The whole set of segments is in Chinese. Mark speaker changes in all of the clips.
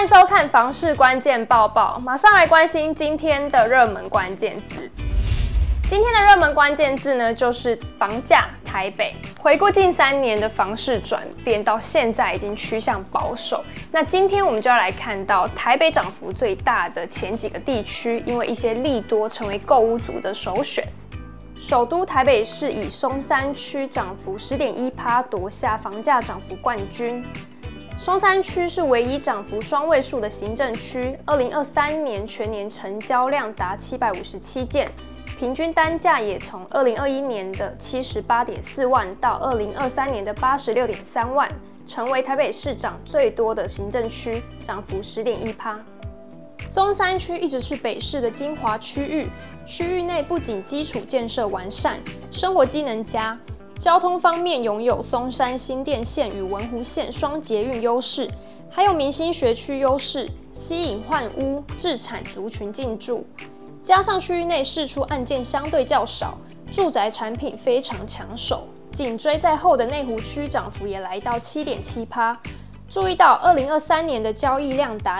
Speaker 1: 迎收看房市关键报报，马上来关心今天的热门关键字。今天的热门关键字呢，就是房价台北。回顾近3年的房市转变，到现在已经趋向保守。那今天我们就要来看到台北涨幅最大的前几个地区，因为一些利多成为购屋族的首选。首都台北市以松山区涨幅10.1%夺下房价涨幅冠军。松山区是唯一涨幅双位数的行政区，2023年全年成交量达757件。平均单价也从2021年的78.4万到2023年的86.3万，成为台北市涨最多的行政区，涨幅10.1%。松山区一直是北市的精华区域，区域内不仅基础建设完善，生活机能佳，交通方面拥有松山新店线与文湖线双捷运优势，还有明星学区优势，吸引换屋、置产族群进驻。加上区域内释出案件相对较少，住宅产品非常抢手。紧追在后的内湖区涨幅也来到7.7%。注意到2023年的交易量达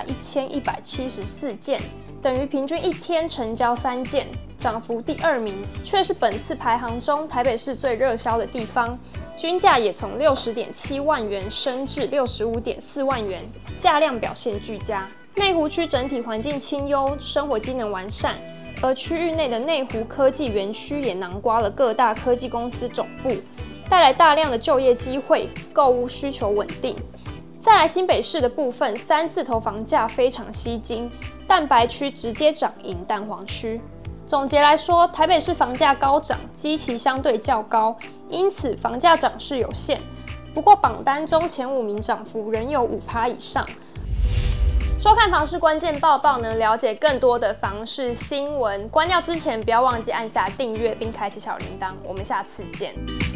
Speaker 1: 1174件，等于平均一天成交3件，涨幅第2名，却是本次排行中台北市最热销的地方。均价也从60.7万元升至65.4万元，价量表现俱佳。内湖区整体环境清幽，生活机能完善，而区域内的内湖科技园区也囊括了各大科技公司总部，带来大量的就业机会，购屋需求稳定。再来新北市的部分，3字头房价非常吸睛，蛋白区直接涨赢蛋黄区。总结来说，台北市房价高涨，基期相对较高，因此房价涨势有限。不过榜单中前5名涨幅仍有5%以上。收看房市关键报报呢，了解更多的房市新闻。关掉之前，不要忘记按下订阅并开启小铃铛。我们下次见。